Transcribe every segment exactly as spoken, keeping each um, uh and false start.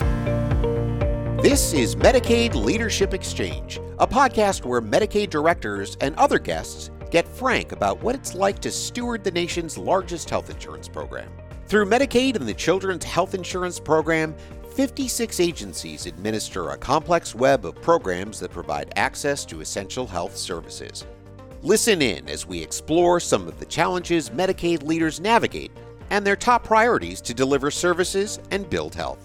This is Medicaid Leadership Exchange, a podcast where Medicaid directors and other guests get frank about what it's like to steward the nation's largest health insurance program. Through Medicaid and the Children's Health Insurance Program, fifty-six agencies administer a complex web of programs that provide access to essential health services. Listen in as we explore some of the challenges Medicaid leaders navigate and their top priorities to deliver services and build health.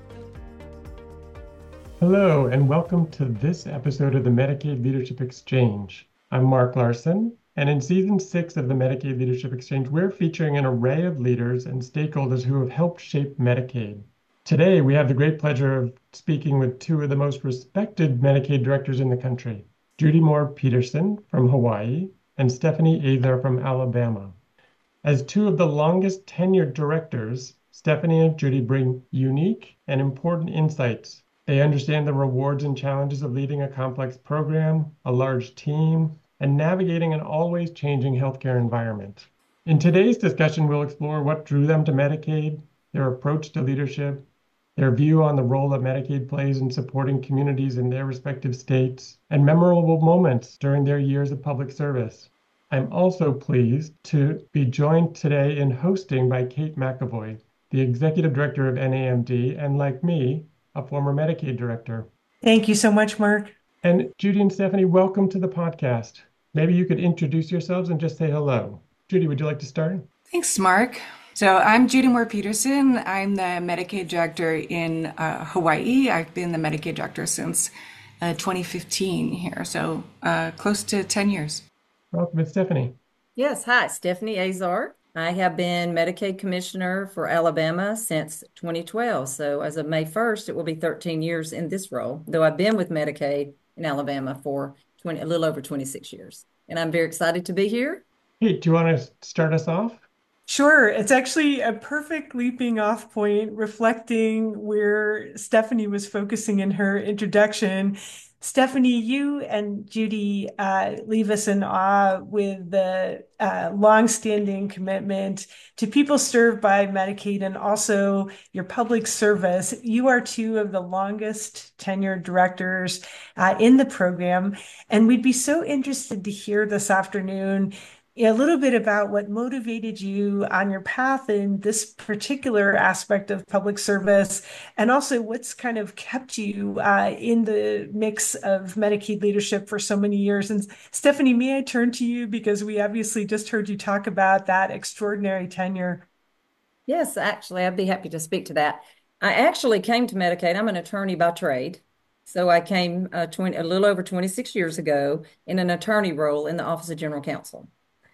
Hello, and welcome to this episode of the Medicaid Leadership Exchange. I'm Mark Larson, and in Season six of the Medicaid Leadership Exchange, we're featuring an array of leaders and stakeholders who have helped shape Medicaid. Today, we have the great pleasure of speaking with two of the most respected Medicaid directors in the country, Judy Moore Peterson from Hawaii and Stephanie Azar from Alabama. As two of the longest tenured directors, Stephanie and Judy bring unique and important insights. They understand the rewards and challenges of leading a complex program, a large team, and navigating an always changing healthcare environment. In today's discussion, we'll explore what drew them to Medicaid, their approach to leadership, their view on the role that Medicaid plays in supporting communities in their respective states, and memorable moments during their years of public service. I'm also pleased to be joined today in hosting by Kate McAvoy, the Executive Director of N A M D, and like me, a former Medicaid director. Thank you so much, Mark. And Judy and Stephanie, welcome to the podcast. Maybe you could introduce yourselves and just say hello. Judy, would you like to start? Thanks, Mark. So I'm Judy Moore Peterson. I'm the Medicaid director in uh, Hawaii. I've been the Medicaid director since uh, twenty fifteen here, so uh, close to ten years. Welcome, it's Stephanie. Yes, hi, Stephanie Azar. I have been Medicaid Commissioner for Alabama since twenty twelve. So as of May first, it will be thirteen years in this role, though I've been with Medicaid in Alabama for twenty, a little over twenty-six years. And I'm very excited to be here. Hey, do you want to start us off? Sure. It's actually a perfect leaping off point, reflecting where Stephanie was focusing in her introduction. Stephanie, you and Judy uh, leave us in awe with the uh, longstanding commitment to people served by Medicaid and also your public service. You are two of the longest tenured directors uh, in the program, and we'd be so interested to hear this afternoon a little bit about what motivated you on your path in this particular aspect of public service, and also what's kind of kept you uh, in the mix of Medicaid leadership for so many years. And Stephanie, may I turn to you because we obviously just heard you talk about that extraordinary tenure. Yes, actually, I'd be happy to speak to that. I actually came to Medicaid. I'm an attorney by trade. So I came uh, twenty, a little over twenty-six years ago in an attorney role in the Office of General Counsel.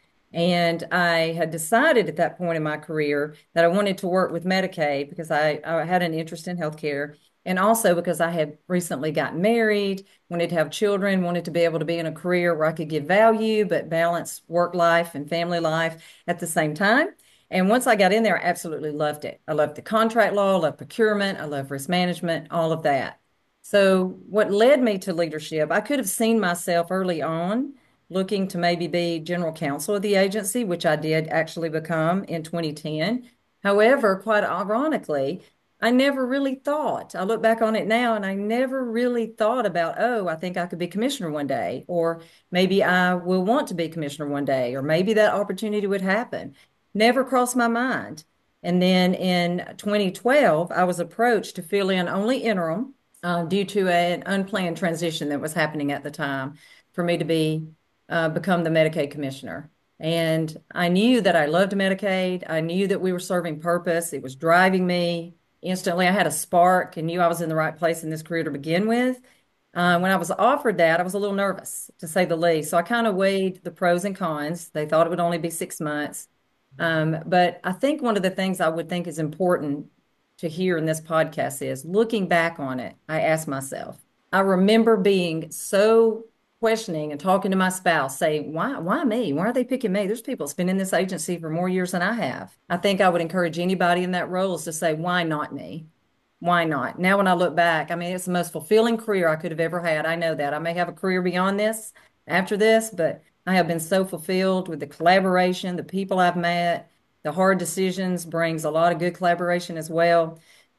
And I had decided at that point in my career that I wanted to work with Medicaid because I, I had an interest in healthcare, and also because I had recently gotten married, wanted to have children, wanted to be able to be in a career where I could give value but balance work life and family life at the same time. And once I got in there, I absolutely loved it. I loved the contract law, I loved procurement, I loved risk management, all of that. So what led me to leadership, I could have seen myself early on looking to maybe be general counsel of the agency, which I did actually become in twenty ten. However, quite ironically, I never really thought, I look back on it now, and I never really thought about, oh, I think I could be commissioner one day, or maybe I will want to be commissioner one day, or maybe that opportunity would happen. Never crossed my mind. And then in twenty twelve, I was approached to fill in only interim uh, due to an unplanned transition that was happening at the time for me to be Uh, become the Medicaid commissioner. And I knew that I loved Medicaid. I knew that we were serving purpose. It was driving me instantly. I had a spark and knew I was in the right place in this career to begin with. Uh, when I was offered that, I was a little nervous, to say the least. So I kind of weighed the pros and cons. They thought it would only be six months. Um, but I think one of the things I would think is important to hear in this podcast is, looking back on it, I asked myself, I remember being so questioning and talking to my spouse, saying, why, why me? Why are they picking me? There's people that's been in this agency for more years than I have. I think I would encourage anybody in that role is to say, why not me? Why not? Now, when I look back, I mean, it's the most fulfilling career I could have ever had. I know that. I may have a career beyond this, after this, but I have been so fulfilled with the collaboration, the people I've met, the hard decisions brings a lot of good collaboration as well.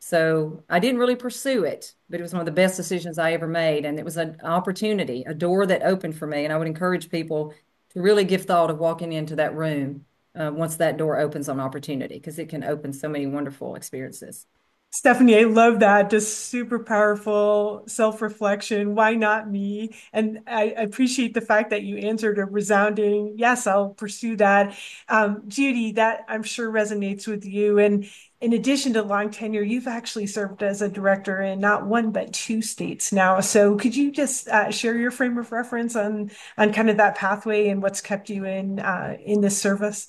So I didn't really pursue it, but it was one of the best decisions I ever made. And it was an opportunity, a door that opened for me. And I would encourage people to really give thought of walking into that room uh, once that door opens on opportunity, because it can open so many wonderful experiences. Stephanie, I love that. Just super powerful self-reflection. Why not me? And I appreciate the fact that you answered a resounding, yes, I'll pursue that. Um, Judy, that I'm sure resonates with you. And in addition to long tenure, you've actually served as a director in not one, but two states now. So could you just uh, share your frame of reference on, on kind of that pathway and what's kept you in, uh, in this service?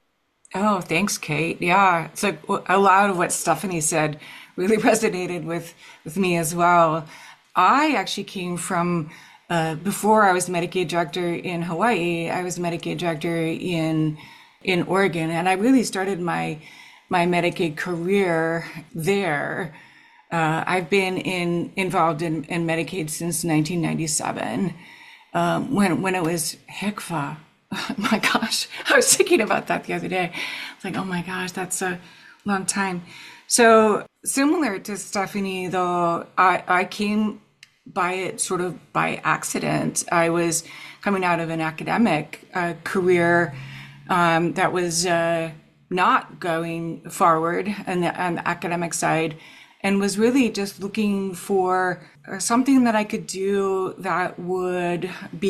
Oh, thanks, Kate. Yeah, it's like a lot of what Stephanie said really resonated with with me as well. I actually came from uh, before I was Medicaid director in Hawaii. I was Medicaid director in in Oregon, and I really started my my Medicaid career there. Uh, I've been in involved in, in Medicaid since nineteen ninety-seven, um, when when it was H C F A. Oh my gosh, I was thinking about that the other day. It's like, oh my gosh, that's a long time. So similar to Stephanie, though, I, I came by it sort of by accident. I was coming out of an academic uh, career um, that was uh, not going forward on the, on the academic side, and was really just looking for something that I could do that would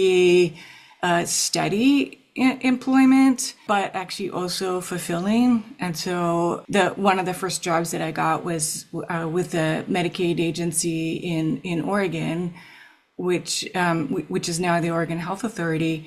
be Uh, steady employment, but actually also fulfilling. And so the one of the first jobs that I got was uh, with the Medicaid agency in in Oregon, which um, w- which is now the Oregon Health Authority.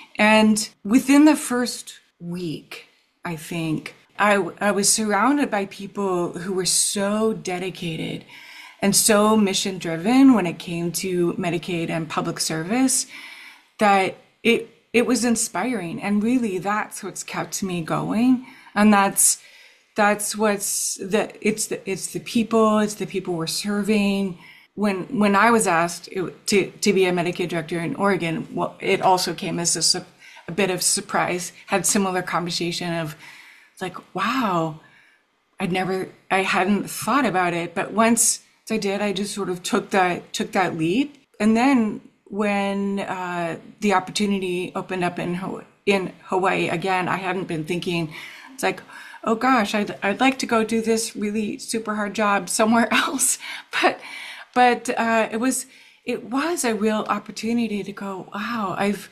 And within the first week, I think I, I was surrounded by people who were so dedicated and so mission driven when it came to Medicaid and public service that It it was inspiring, and really that's what's kept me going, and that's that's what's the it's the it's the people it's the people we're serving. When when I was asked to to be a Medicaid director in Oregon, well, it also came as a, a bit of surprise. Had similar conversation of like, wow, I'd never I hadn't thought about it, but once I did, I just sort of took that took that leap, and then when uh, the opportunity opened up in in Hawaii again, I hadn't been thinking. It's like, oh gosh, I'd I'd like to go do this really super hard job somewhere else, but but uh, it was it was a real opportunity to go. Wow, I've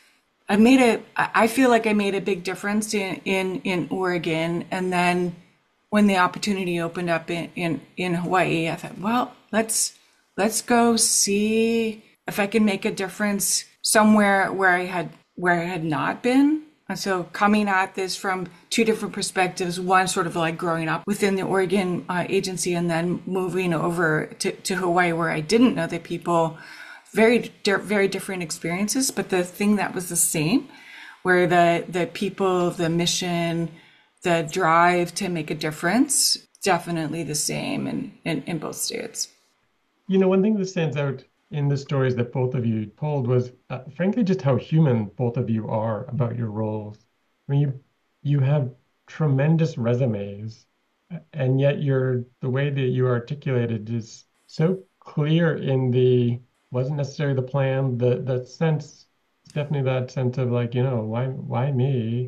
I made a I feel like I made a big difference in in, in Oregon, and then when the opportunity opened up in, in in Hawaii, I thought, well, let's let's go see if I can make a difference somewhere where I had where I had not been. And so coming at this from two different perspectives, one sort of like growing up within the Oregon uh, agency, and then moving over to, to Hawaii where I didn't know the people, very, di- very different experiences. But the thing that was the same, where the, the people, the mission, the drive to make a difference, definitely the same in, in, in both states. You know, one thing that stands out in the stories that both of you told was, uh, frankly, just how human both of you are about your roles. I mean, you you have tremendous resumes, and yet you're the way that you articulated is so clear in the wasn't necessarily the plan, the the sense, it's definitely that sense of like, you know, why why me,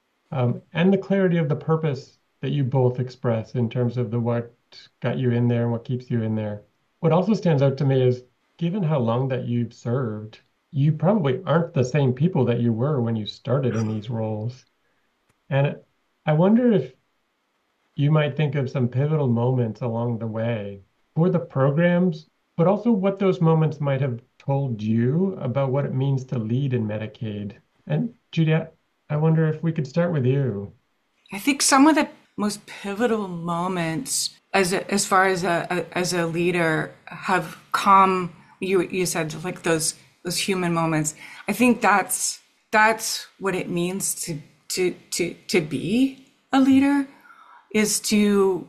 um, and the clarity of the purpose that you both express in terms of the what got you in there and what keeps you in there. What also stands out to me is, given how long that you've served, you probably aren't the same people that you were when you started in these roles. And I wonder if you might think of some pivotal moments along the way for the programs, but also what those moments might have told you about what it means to lead in Medicaid. And Judy, I wonder if we could start with you. I think some of the most pivotal moments as a, as far as a, a as a leader have come. You you said like those those human moments. I think that's that's what it means to to to to be a leader, is to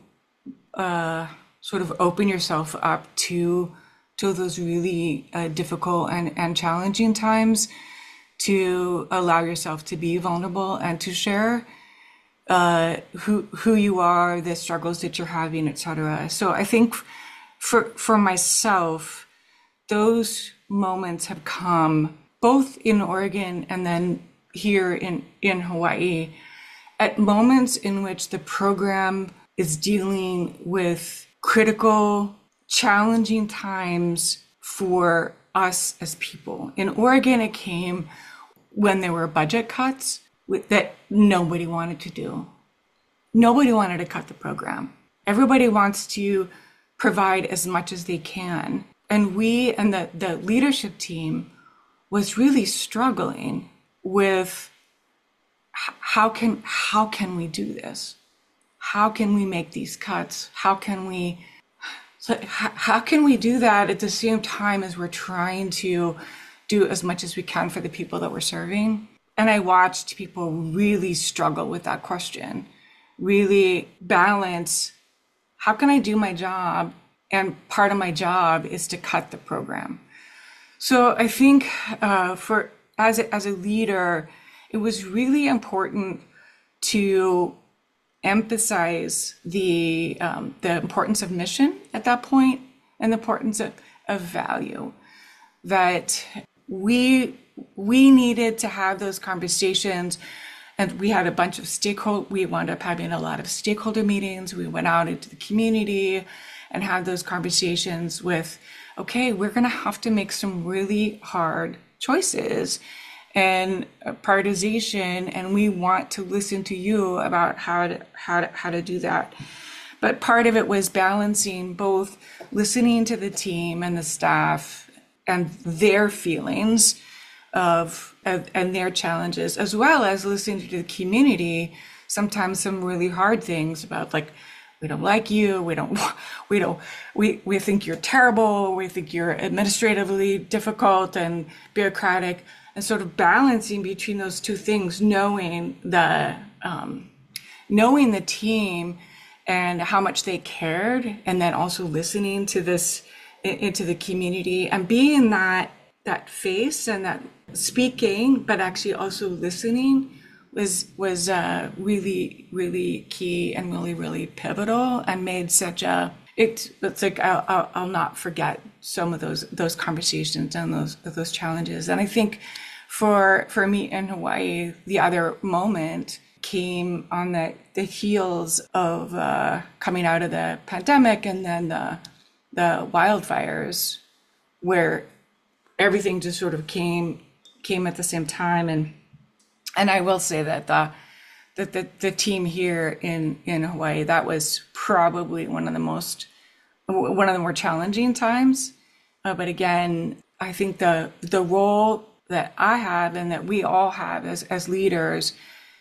uh, sort of open yourself up to to those really uh, difficult and, and challenging times, to allow yourself to be vulnerable and to share uh, who who you are, the struggles that you're having, et cetera. So I think for for myself, those moments have come both in Oregon and then here in, in Hawaii at moments in which the program is dealing with critical, challenging times for us as people. In Oregon, it came when there were budget cuts that nobody wanted to do. Nobody wanted to cut the program. Everybody wants to provide as much as they can. And we and the, the leadership team was really struggling with how can how can we do this? How can we make these cuts? How can we so how, how can we do that at the same time as we're trying to do as much as we can for the people that we're serving? And I watched people really struggle with that question, really balance, how can I do my job? And part of my job is to cut the program. So I think uh, for as a, as a leader, it was really important to emphasize the um, the importance of mission at that point and the importance of, of value. That we we needed to have those conversations, and we had a bunch of stakeholder. We wound up having a lot of stakeholder meetings. We went out into the community and had those conversations with, okay, we're going to have to make some really hard choices and prioritization, and we want to listen to you about how to how to how to do that. But part of it was balancing both listening to the team and the staff and their feelings of, of and their challenges, as well as listening to the community. Sometimes some really hard things about, like, we don't like you, we don't, we don't, we, we think you're terrible, we think you're administratively difficult and bureaucratic, and sort of balancing between those two things, knowing the, um, knowing the team and how much they cared, and then also listening to this, into the community and being that, that face and that speaking, but actually also listening was was uh, really, really key and really, really pivotal, and made such a, it, it's like, I'll, I'll, I'll not forget some of those those conversations and those those challenges. And I think for for me in Hawaii, the other moment came on the, the heels of uh, coming out of the pandemic and then the the wildfires, where everything just sort of came came at the same time. And And I will say that the, that the, the team here in, in Hawaii, that was probably one of the most, one of the more challenging times. Uh, but again, I think the the role that I have and that we all have as, as leaders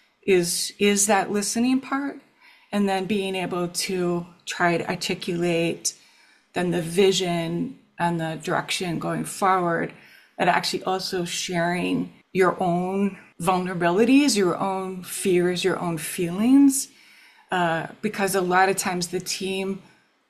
is, is that listening part, and then being able to try to articulate then the vision and the direction going forward, and actually also sharing your own vulnerabilities, your own fears, your own feelings, uh, because a lot of times the team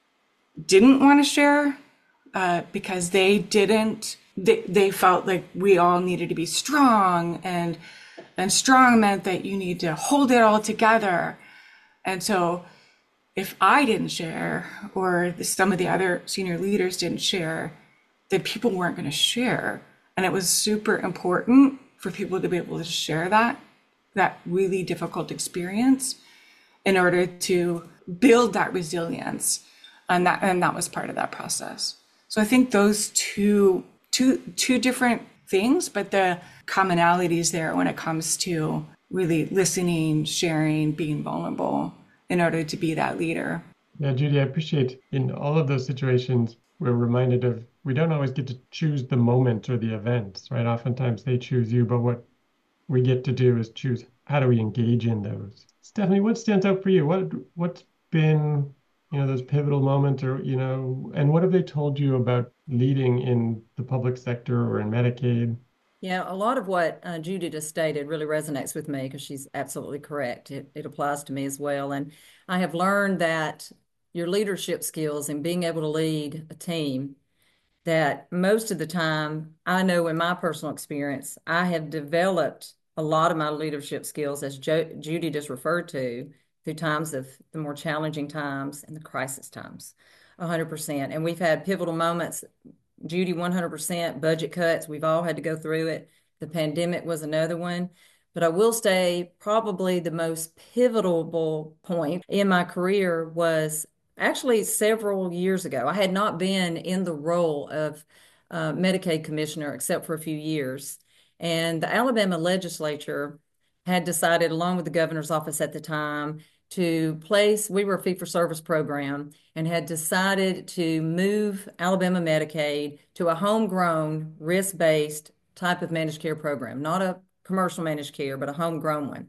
didn't want to share uh, because they didn't, they, they felt like we all needed to be strong, and and strong meant that you need to hold it all together. And so if I didn't share, or some of the other senior leaders didn't share, then people weren't going to share. And it was super important for people to be able to share that, that really difficult experience in order to build that resilience. And that, and that was part of that process. So I think those two, two, two different things, but the commonalities there when it comes to really listening, sharing, being vulnerable in order to be that leader. Yeah, Judy, I appreciate in all of those situations, we're reminded of, we don't always get to choose the moment or the events, right? Oftentimes they choose you, but what we get to do is choose how do we engage in those. Stephanie, what stands out for you? What, what's been, you know, those pivotal moments, or, you know, and what have they told you about leading in the public sector or in Medicaid? Yeah, a lot of what uh, Judy just stated really resonates with me, because she's absolutely correct. It, it applies to me as well. And I have learned that your leadership skills and being able to lead a team, that most of the time, I know in my personal experience, I have developed a lot of my leadership skills, as jo Judy just referred to, through times of the more challenging times and the crisis times, one hundred percent. And we've had pivotal moments. Judy, one hundred percent budget cuts. We've all had to go through it. The pandemic was another one. But I will say probably the most pivotal point in my career was actually several years ago. I had not been in the role of uh, Medicaid commissioner except for a few years. And the Alabama legislature had decided, along with the governor's office at the time, to place, we were a fee-for-service program, and had decided to move Alabama Medicaid to a homegrown, risk-based type of managed care program, not a commercial managed care, but a homegrown one.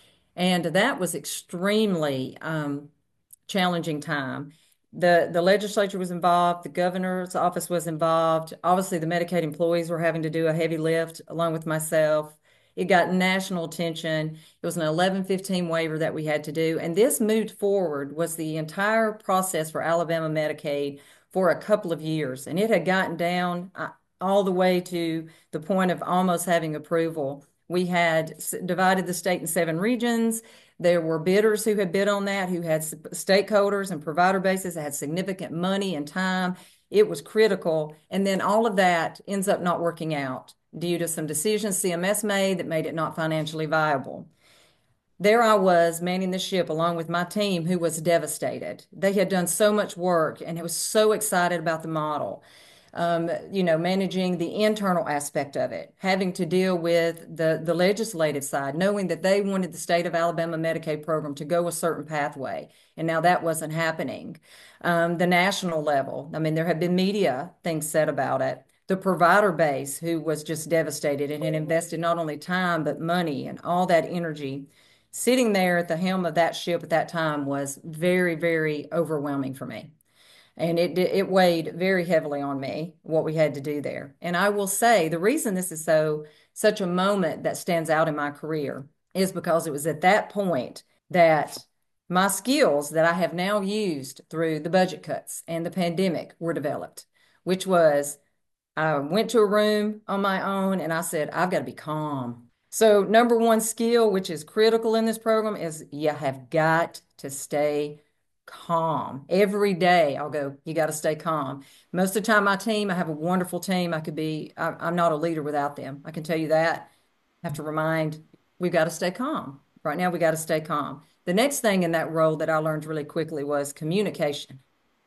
And that was extremely um, challenging time. The, the legislature was involved, the governor's office was involved. Obviously, the Medicaid employees were having to do a heavy lift along with myself. It got national attention. It was an eleven fifteen waiver that we had to do. And this moved forward was the entire process for Alabama Medicaid for a couple of years. And it had gotten down uh, all the way to the point of almost having approval. We had divided the state in seven regions. There were bidders who had bid on that, who had stakeholders and provider bases that had significant money and time. It was critical. And then all of that ends up not working out due to some decisions C M S made that made it not financially viable. There I was manning the ship along with my team, who was devastated. They had done so much work and was so excited about the model. Um, you know, managing the internal aspect of it, having to deal with the, the legislative side, knowing that they wanted the state of Alabama Medicaid program to go a certain pathway. And now that wasn't happening. Um, the national level, I mean, there had been media things said about it. The provider base, who was just devastated and had invested not only time, but money and all that energy. Sitting there at the helm of that ship at that time was very, very overwhelming for me. And it it weighed very heavily on me, what we had to do there. And I will say the reason this is so such a moment that stands out in my career is because it was at that point that my skills that I have now used through the budget cuts and the pandemic were developed, which was I went to a room on my own and I said, I've got to be calm. So number one skill, which is critical in this program, is you have got to stay calm. Every day I'll go, you got to stay calm. Most of the time, my team, I have a wonderful team. I could be, I, I'm not a leader without them. I can tell you that. I have to remind, we've got to stay calm. Right now, we got to stay calm. The next thing in that role that I learned really quickly was communication.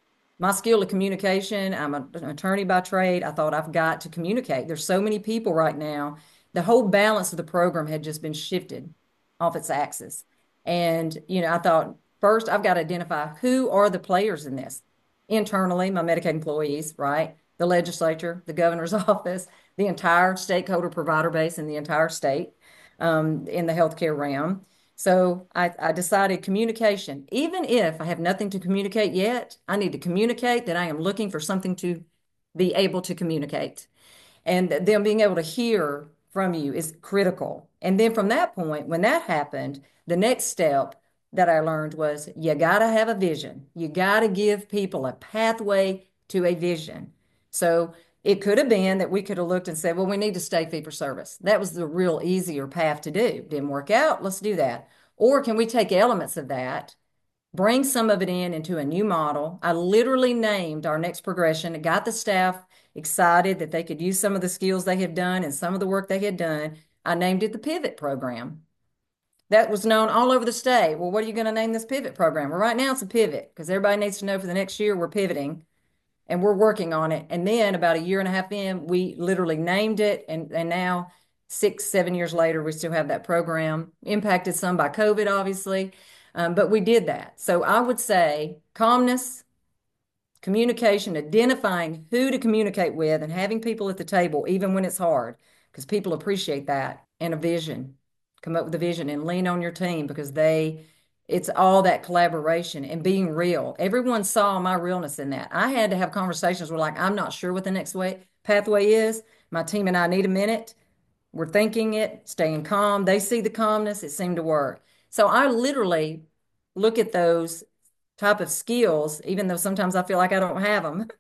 My skill of communication, I'm a, an attorney by trade. I thought I've got to communicate. There's so many people right now. The whole balance of the program had just been shifted off its axis. And, you know, I thought, first, I've got to identify who are the players in this. Internally, my Medicaid employees, right? The legislature, the governor's office, the entire stakeholder provider base in the entire state um, in the healthcare realm. So I, I decided communication. Even if I have nothing to communicate yet, I need to communicate that I am looking for something to be able to communicate. And them being able to hear from you is critical. And then from that point, when that happened, the next step that I learned was you got to have a vision. You got to give people a pathway to a vision. So it could have been that we could have looked and said, well, we need to stay fee for service. That was the real easier path to do. Didn't work out. Let's do that. Or can we take elements of that, bring some of it in into a new model? I literally named our next progression. It got the staff excited that they could use some of the skills they had done and some of the work they had done. I named it the Pivot Program. That was known all over the state. Well, what are you going to name this Pivot Program? Well, right now it's a pivot because everybody needs to know for the next year we're pivoting and we're working on it. And then about a year and a half in, we literally named it. And, and now six, seven years later, we still have that program. Impacted some by COVID, obviously, um, but we did that. So I would say calmness, communication, identifying who to communicate with and having people at the table, even when it's hard, because people appreciate that, and a vision. Come up with a vision and lean on your team because they, it's all that collaboration and being real. Everyone saw my realness in that. I had to have conversations where like, I'm not sure what the next way pathway is. My team and I need a minute. We're thinking it, staying calm. They see the calmness. It seemed to work. So I literally look at those type of skills, even though sometimes I feel like I don't have them,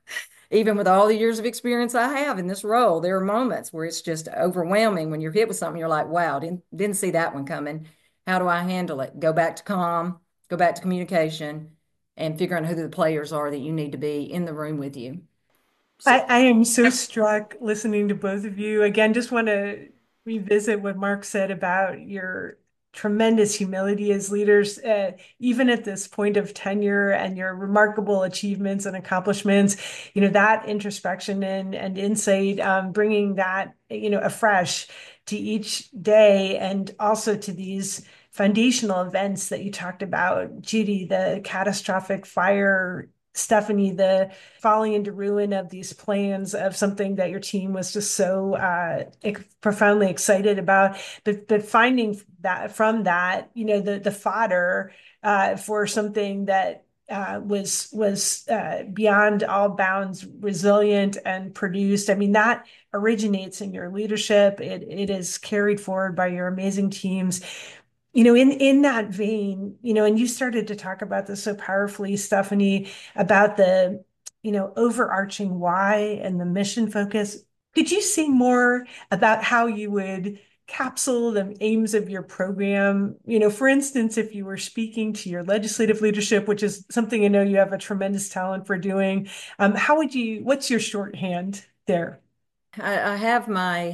even with all the years of experience I have in this role, there are moments where it's just overwhelming when you're hit with something. You're like, wow, didn't, didn't see that one coming. How do I handle it? Go back to calm, go back to communication, and figuring out who the players are that you need to be in the room with you. So, I, I am so struck listening to both of you. Again, just want to revisit what Mark said about your tremendous humility as leaders, uh, even at this point of tenure, and your remarkable achievements and accomplishments. You know, that introspection and, and insight, um, bringing that, you know, afresh to each day, and also to these foundational events that you talked about, Judy, the catastrophic fire, Stephanie, the falling into ruin of these plans of something that your team was just so uh, profoundly excited about, but but finding that from that, you know, the the fodder uh, for something that uh, was was uh, beyond all bounds resilient and produced. I mean, that originates in your leadership. It it is carried forward by your amazing teams. You know, in in that vein, you know, and you started to talk about this so powerfully, Stephanie, about the, you know, overarching why and the mission focus. Could you say more about how you would capsule the aims of your program? You know, for instance, if you were speaking to your legislative leadership, which is something I know you have a tremendous talent for doing, um, how would you, what's your shorthand there? I, I have my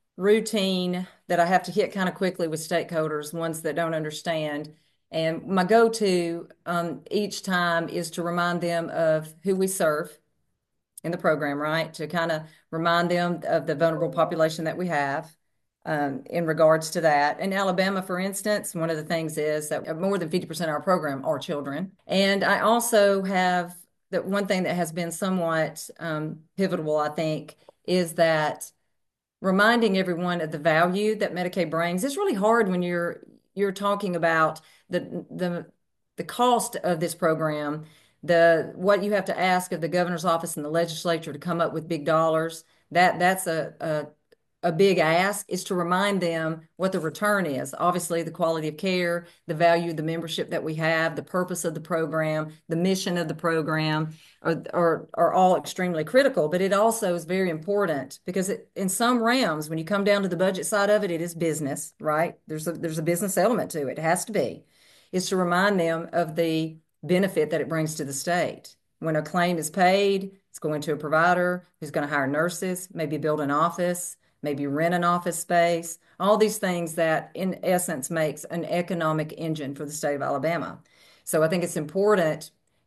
routine that I have to hit kind of quickly with stakeholders, ones that don't understand. And my go-to um, each time is to remind them of who we serve in the program, right? To kind of remind them of the vulnerable population that we have um, in regards to that. In Alabama, for instance, one of the things is that more than fifty percent of our program are children. And I also have that one thing that has been somewhat um, pivotal, I think, is that reminding everyone of the value that Medicaid brings. It's really hard when you're you're talking about the the the cost of this program, the what you have to ask of the governor's office and the legislature to come up with big dollars. That that's a a, a big ask, is to remind them what the return is. Obviously, the quality of care, the value of the membership that we have, the purpose of the program, the mission of the program are, are, are all extremely critical. But it also is very important because it, in some realms, when you come down to the budget side of it, it is business, right? There's a, there's a business element to it. It has to be. Is to remind them of the benefit that it brings to the state. When a claim is paid, it's going to a provider who's going to hire nurses, maybe build an office, maybe rent an office space, all these things that in essence makes an economic engine for the state of Alabama. So I think it's important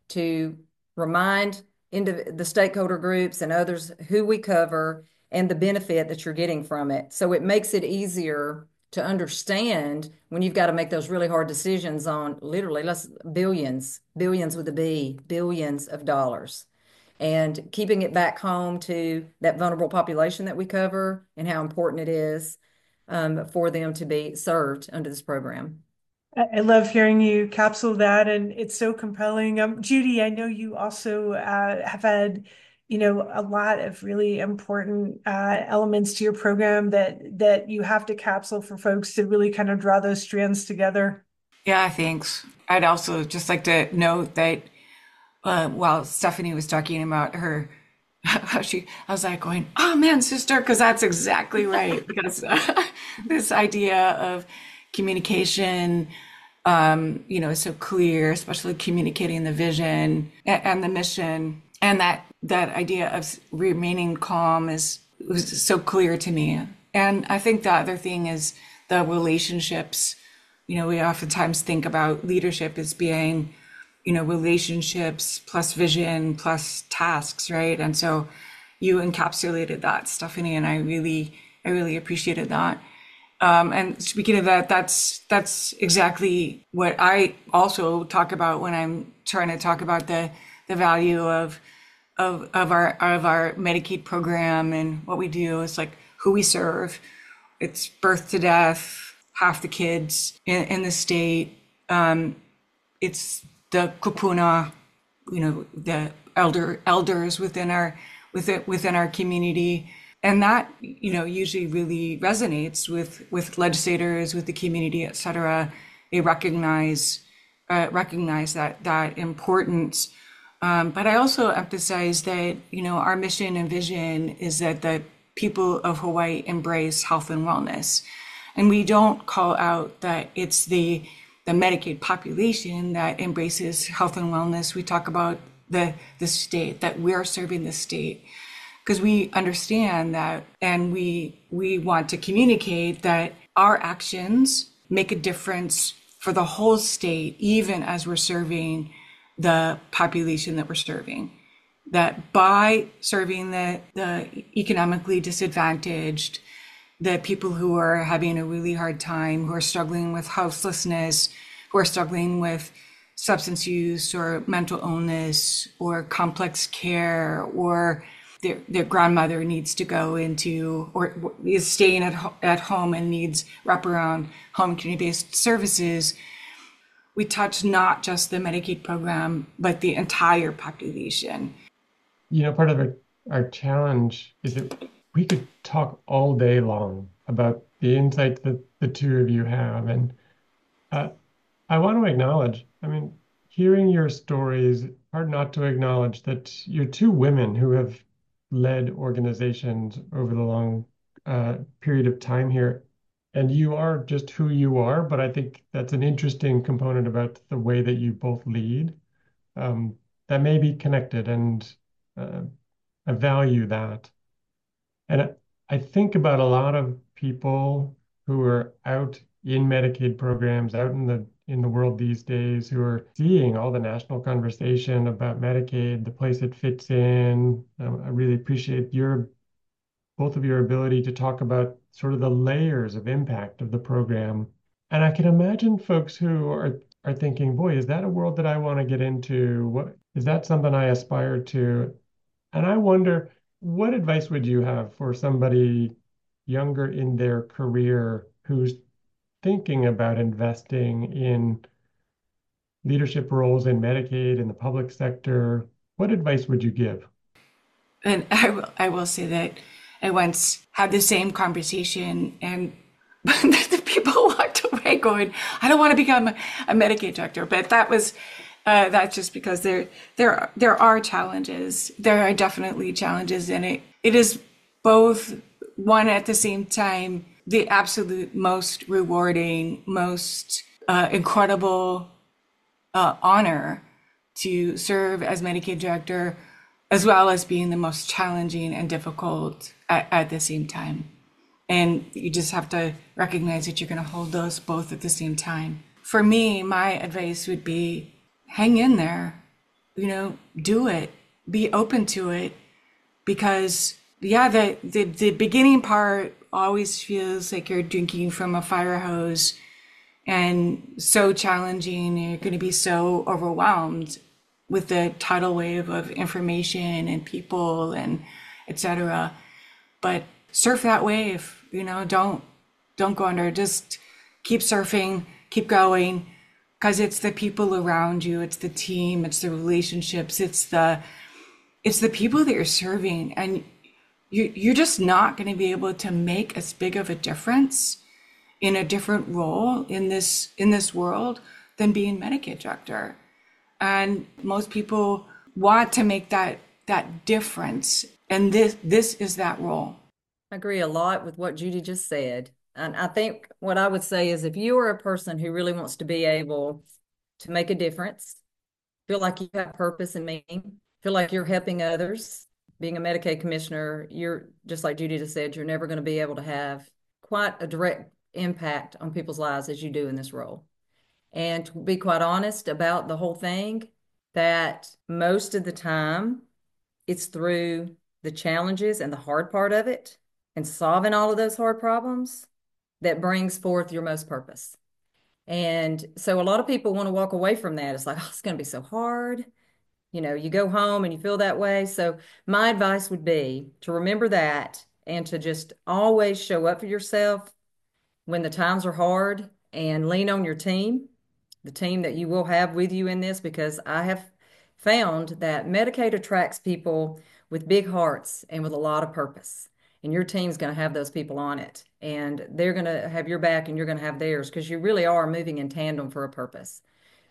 to remind into the stakeholder groups and others who we cover and the benefit that you're getting from it. So it makes it easier to understand when you've got to make those really hard decisions on literally let's billions, billions with a B, billions of dollars. And keeping it back home to that vulnerable population that we cover and how important it is um, for them to be served under this program. I love hearing you capsule that, and it's so compelling. Um, Judy, I know you also uh, have had, you know, a lot of really important uh, elements to your program that that you have to capsule for folks to really kind of draw those strands together. Yeah, thanks. I'd also just like to note that uh, while Stephanie was talking about her, how she, I was like going, oh man, sister, because that's exactly right. Because uh, this idea of communication, um, you know, is so clear, especially communicating the vision and, and the mission, and that that idea of remaining calm is was so clear to me. And I think the other thing is the relationships. You know, we oftentimes think about leadership as being, you know, relationships plus vision plus tasks, right? And so you encapsulated that, Stephanie, and I really, I really appreciated that. Um, and speaking of that, that's that's exactly what I also talk about when I'm trying to talk about the the value of of of our of our Medicaid program and what we do. It's like who we serve. It's birth to death, half the kids in, in the state. Um, it's the kupuna, you know, the elder elders within our within within our community. And that, you know, usually really resonates with, with legislators, with the community, et cetera. They recognize uh, recognize that that importance Um, but I also emphasize that, you know, our mission and vision is that the people of Hawaii embrace health and wellness. And we don't call out that it's the the Medicaid population that embraces health and wellness. We talk about the the state, that we're serving the state, because we understand that, and we we want to communicate that our actions make a difference for the whole state, even as we're serving the population that we're serving. That by serving the, the economically disadvantaged, the people who are having a really hard time, who are struggling with houselessness, who are struggling with substance use or mental illness or complex care, or their, their grandmother needs to go into or is staying at, ho- at home and needs wraparound home community-based services, we touch not just the Medicaid program, but the entire population. You know, part of our, our challenge is that we could talk all day long about the insights that the two of you have. And uh, I want to acknowledge, I mean, hearing your stories, hard not to acknowledge that you're two women who have led organizations over the long uh, period of time here. And you are just who you are, but I think that's an interesting component about the way that you both lead. Um, that may be connected, and uh, I value that. And I, I think about a lot of people who are out in Medicaid programs, out in the in the world these days, who are seeing all the national conversation about Medicaid, the place it fits in. Um, I really appreciate your both of your ability to talk about sort of the layers of impact of the program. And I can imagine folks who are are thinking, boy, is that a world that I want to get into? What is that something I aspire to? And I wonder, what advice would you have for somebody younger in their career who's thinking about investing in leadership roles in Medicaid in the public sector? What advice would you give? And I will, I will say that I once had the same conversation, and the people walked away going, I don't want to become a, a Medicaid director. But that was, uh, that's just because there, there, there are challenges. There are definitely challenges in it. It is both, one at the same time, the absolute most rewarding, most uh, incredible uh, honor to serve as Medicaid director, as well as being the most challenging and difficult at, at the same time. And you just have to recognize that you're going to hold those both at the same time. For me, my advice would be hang in there, you know, do it, be open to it, because yeah, the, the, the beginning part always feels like you're drinking from a fire hose and so challenging. You're going to be so overwhelmed with the tidal wave of information and people and et cetera. But surf that wave, you know, don't, don't go under, just keep surfing, keep going, because it's the people around you, it's the team, it's the relationships, it's the, it's the people that you're serving. And you, you're just not going to be able to make as big of a difference in a different role in this, in this world than being Medicaid director. And most people want to make that that difference. And this this is that role. I agree a lot with what Judy just said. And I think what I would say is if you are a person who really wants to be able to make a difference, feel like you have purpose and meaning, feel like you're helping others, being a Medicaid commissioner, you're just like Judy just said, you're never going to be able to have quite a direct impact on people's lives as you do in this role. And to be quite honest about the whole thing, that most of the time it's through the challenges and the hard part of it and solving all of those hard problems that brings forth your most purpose. And so a lot of people want to walk away from that. It's like, oh, it's going to be so hard. You know, you go home and you feel that way. So my advice would be to remember that and to just always show up for yourself when the times are hard and lean on your team, the team that you will have with you in this, because I have found that Medicaid attracts people with big hearts and with a lot of purpose. And your team's going to have those people on it. And they're going to have your back and you're going to have theirs, because you really are moving in tandem for a purpose.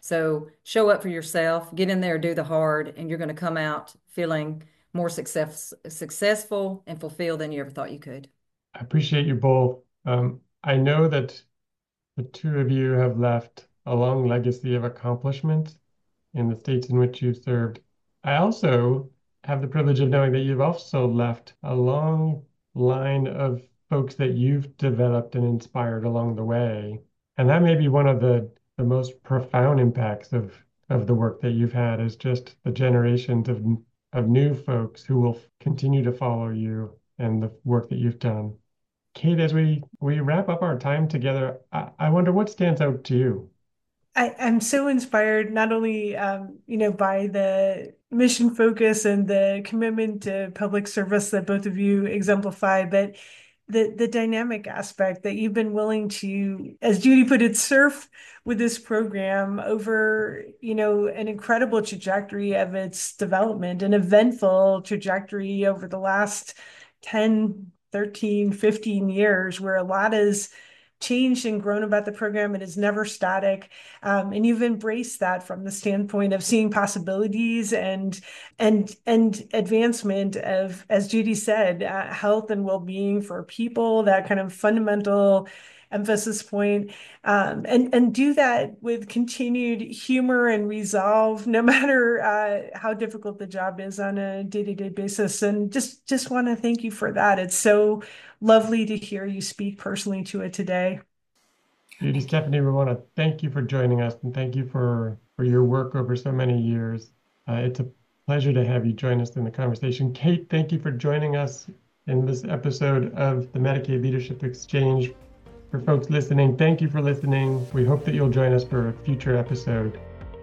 So show up for yourself, get in there, do the hard, and you're going to come out feeling more success, successful and fulfilled than you ever thought you could. I appreciate you both. Um, I know that the two of you have left a long legacy of accomplishment in the states in which you've served. I also have the privilege of knowing that you've also left a long line of folks that you've developed and inspired along the way. And that may be one of the, the most profound impacts of, of the work that you've had, is just the generations of, of new folks who will continue to follow you and the work that you've done. Kate, as we, we wrap up our time together, I, I wonder what stands out to you? I, I'm so inspired not only um, you know, by the mission focus and the commitment to public service that both of you exemplify, but the the dynamic aspect that you've been willing to, as Judy put it, surf with this program over, you know, an incredible trajectory of its development, an eventful trajectory over the last ten, thirteen, fifteen years, where a lot has changed and grown about the program. It is never static. Um, and you've embraced that from the standpoint of seeing possibilities and and and advancement of, as Judy said, uh, health and well-being for people, that kind of fundamental emphasis point, um, and and do that with continued humor and resolve, no matter uh, how difficult the job is on a day-to-day basis. And just just want to thank you for that. It's so lovely to hear you speak personally to it today. Judy, Stephanie, we want to thank you for joining us, and thank you for, for your work over so many years. Uh, it's a pleasure to have you join us in the conversation. Kate, thank you for joining us in this episode of the Medicaid Leadership Exchange. For folks listening, thank you for listening. We hope that you'll join us for a future episode.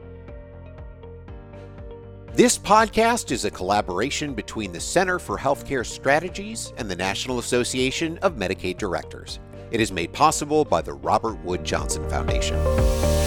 This podcast is a collaboration between the Center for Healthcare Strategies and the National Association of Medicaid Directors. It is made possible by the Robert Wood Johnson Foundation.